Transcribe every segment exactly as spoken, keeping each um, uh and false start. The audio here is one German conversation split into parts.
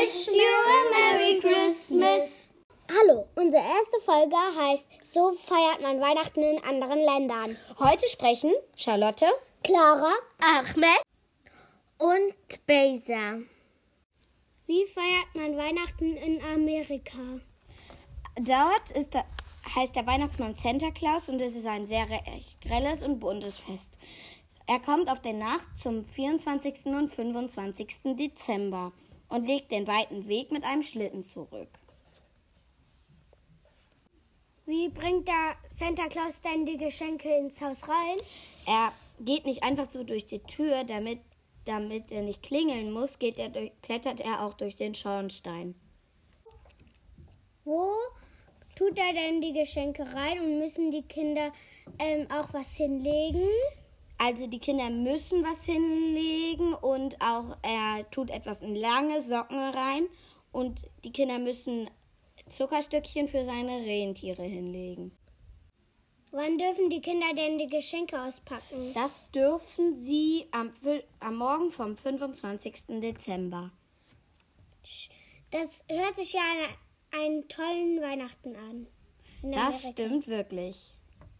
wish you a Merry Christmas. Hallo, unsere erste Folge heißt So feiert man Weihnachten in anderen Ländern. Heute sprechen Charlotte, Clara, Ahmed und Beza. Wie feiert man Weihnachten in Amerika? Dort ist der, heißt der Weihnachtsmann Santa Claus und es ist ein sehr recht grelles und buntes Fest. Er kommt auf der Nacht zum vierundzwanzigsten und fünfundzwanzigsten Dezember und legt den weiten Weg mit einem Schlitten zurück. Wie bringt der Santa Claus denn die Geschenke ins Haus rein? Er geht nicht einfach so durch die Tür, damit, damit er nicht klingeln muss, geht er durch, klettert er auch durch den Schornstein. Wo tut er denn die Geschenke rein und müssen die Kinder ähm, auch was hinlegen? Also die Kinder müssen was hinlegen und auch er tut etwas in lange Socken rein und die Kinder müssen Zuckerstückchen für seine Rentiere hinlegen. Wann dürfen die Kinder denn die Geschenke auspacken? Das dürfen sie am, am Morgen vom fünfundzwanzigsten Dezember. Das hört sich ja an einen tollen Weihnachten an. Das stimmt wirklich.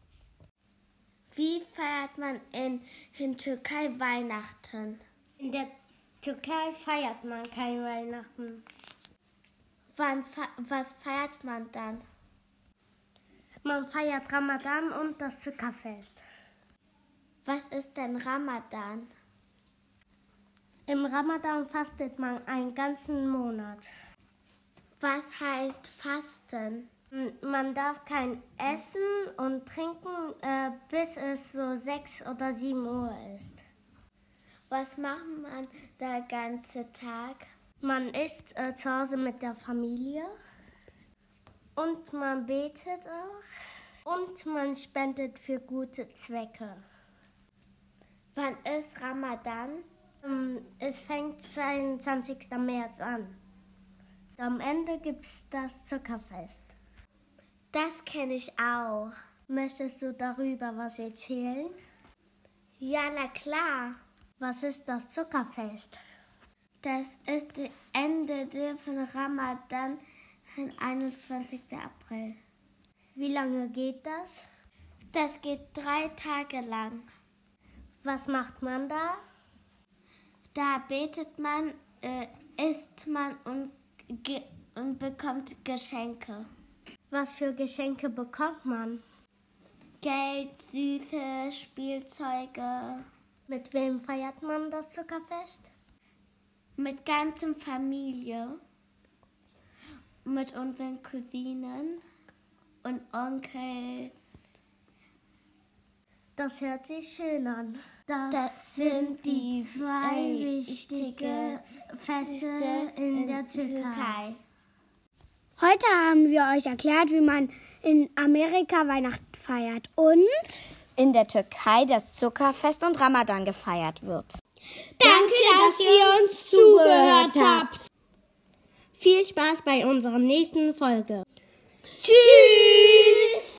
Wie feiert man in, in Türkei Weihnachten? In der Türkei feiert man kein Weihnachten. Wann was feiert man dann? Man feiert Ramadan und das Zuckerfest. Was ist denn Ramadan? Im Ramadan fastet man einen ganzen Monat. Was heißt Fasten? Man darf kein Essen und Trinken, äh, bis es so sechs oder sieben Uhr ist. Was macht man den ganzen Tag? Man ist äh, zu Hause mit der Familie und man betet auch und man spendet für gute Zwecke. Wann ist Ramadan? Ähm, es fängt zweiundzwanzigsten März an. Am Ende gibt es das Zuckerfest. Das kenne ich auch. Möchtest du darüber was erzählen? Ja, na klar. Was ist das Zuckerfest? Das ist das Ende von Ramadan, am einundzwanzigsten April. Wie lange geht das? Das geht drei Tage lang. Was macht man da? Da betet man, äh, isst man und, ge- und bekommt Geschenke. Was für Geschenke bekommt man? Geld, Süße, Spielzeuge. Mit wem feiert man das Zuckerfest? Mit ganzer Familie. Mit unseren Cousinen und Onkel. Das hört sich schön an. Das, Das sind die zwei äh, wichtigen Feste Feste in, in der Türkei. Türkei. Heute haben wir euch erklärt, wie man in Amerika Weihnachten feiert und In der Türkei das Zuckerfest und Ramadan gefeiert wird. danke, dass ihr uns zugehört habt. Viel Spaß bei unserer nächsten Folge. Tschüss!